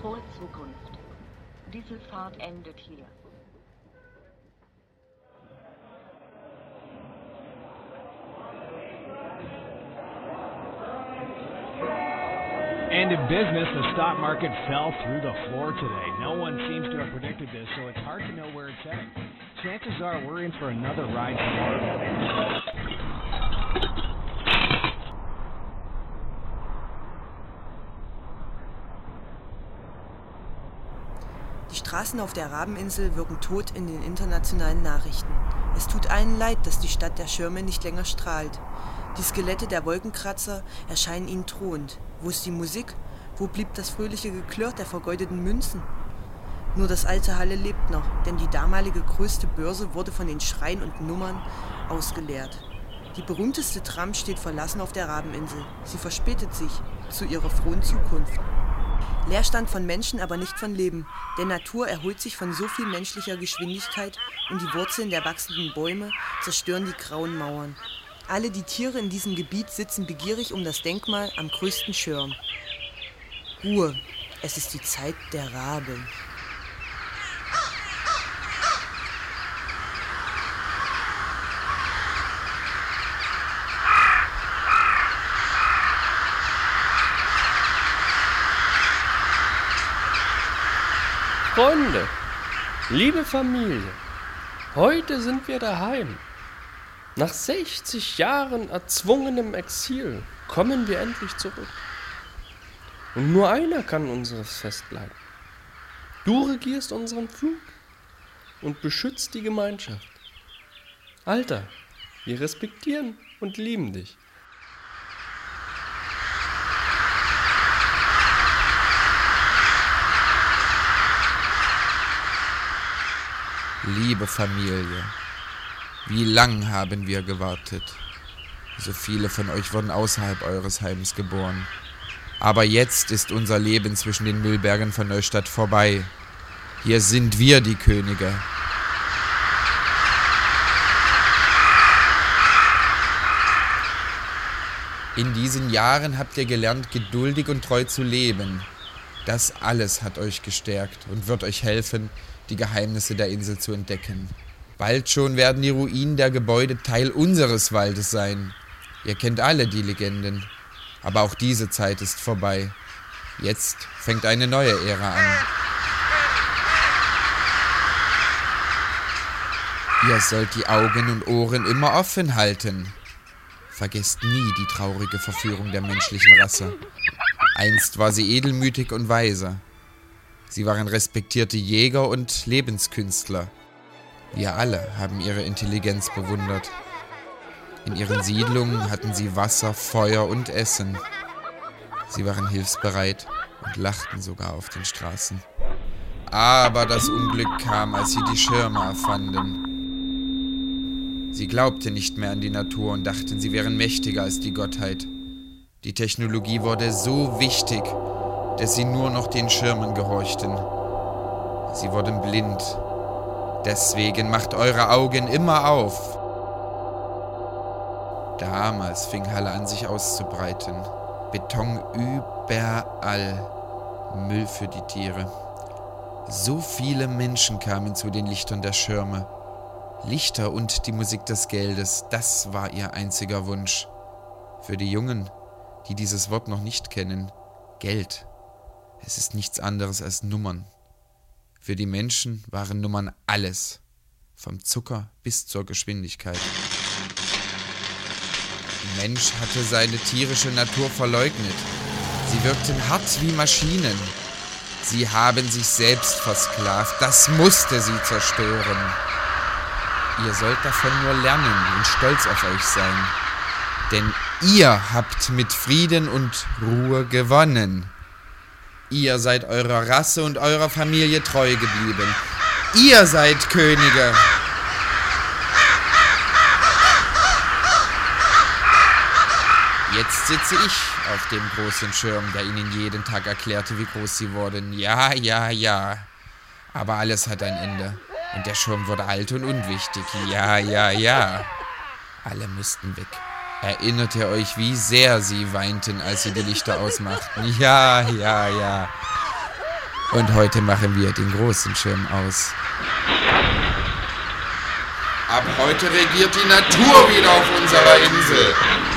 Frohe Zukunft. Diese Fahrt endet hier. And in business, the stock market fell through the floor today. No one seems to have predicted this, so it's hard to know where it's heading. Chances are we're in for another ride tomorrow. Die Straßen auf der Rabeninsel wirken tot in den internationalen Nachrichten. Es tut allen leid, dass die Stadt der Schirme nicht länger strahlt. Die Skelette der Wolkenkratzer erscheinen ihnen drohend. Wo ist die Musik? Wo blieb das fröhliche Geklirr der vergeudeten Münzen? Nur das alte Halle lebt noch, denn die damalige größte Börse wurde von den Schreien und Nummern ausgeleert. Die berühmteste Tram steht verlassen auf der Rabeninsel. Sie verspätet sich zu ihrer frohen Zukunft. Leerstand von Menschen, aber nicht von Leben. Denn Natur erholt sich von so viel menschlicher Geschwindigkeit und die Wurzeln der wachsenden Bäume zerstören die grauen Mauern. Alle die Tiere in diesem Gebiet sitzen begierig um das Denkmal am größten Schirm. Ruhe, es ist die Zeit der Raben. Freunde, liebe Familie, heute sind wir daheim. Nach 60 Jahren erzwungenem Exil kommen wir endlich zurück. Und nur einer kann unseres Fest bleiben. Du regierst unseren Flug und beschützt die Gemeinschaft. Alter, wir respektieren und lieben dich. Liebe Familie, wie lang haben wir gewartet? So viele von euch wurden außerhalb eures Heims geboren. Aber jetzt ist unser Leben zwischen den Müllbergen von Neustadt vorbei. Hier sind wir die Könige. In diesen Jahren habt ihr gelernt, geduldig und treu zu leben. Das alles hat euch gestärkt und wird euch helfen, die Geheimnisse der Insel zu entdecken. Bald schon werden die Ruinen der Gebäude Teil unseres Waldes sein. Ihr kennt alle die Legenden. Aber auch diese Zeit ist vorbei. Jetzt fängt eine neue Ära an. Ihr sollt die Augen und Ohren immer offen halten. Vergesst nie die traurige Verführung der menschlichen Rasse. Einst war sie edelmütig und weise. Sie waren respektierte Jäger und Lebenskünstler. Wir alle haben ihre Intelligenz bewundert. In ihren Siedlungen hatten sie Wasser, Feuer und Essen. Sie waren hilfsbereit und lachten sogar auf den Straßen. Aber das Unglück kam, als sie die Schirme erfanden. Sie glaubten nicht mehr an die Natur und dachten, sie wären mächtiger als die Gottheit. Die Technologie wurde so wichtig, dass sie nur noch den Schirmen gehorchten. Sie wurden blind. Deswegen macht eure Augen immer auf. Damals fing Halle an, sich auszubreiten. Beton überall. Müll für die Tiere. So viele Menschen kamen zu den Lichtern der Schirme. Lichter und die Musik des Geldes, das war ihr einziger Wunsch. Für die Jungen, die dieses Wort noch nicht kennen, Geld. Es ist nichts anderes als Nummern. Für die Menschen waren Nummern alles, vom Zucker bis zur Geschwindigkeit. Der Mensch hatte seine tierische Natur verleugnet. Sie wirkten hart wie Maschinen. Sie haben sich selbst versklavt. Das musste sie zerstören. Ihr sollt davon nur lernen und stolz auf euch sein. Denn ihr habt mit Frieden und Ruhe gewonnen. Ihr seid eurer Rasse und eurer Familie treu geblieben. Ihr seid Könige. Jetzt sitze ich auf dem großen Schirm, der ihnen jeden Tag erklärte, wie groß sie wurden. Ja, ja, ja. Aber alles hat ein Ende. Und der Schirm wurde alt und unwichtig. Ja, ja, ja. Alle mussten weg. Erinnert ihr euch, wie sehr sie weinten, als sie die Lichter ausmachten? Ja, ja, ja. Und heute machen wir den großen Schirm aus. Ab heute regiert die Natur wieder auf unserer Insel.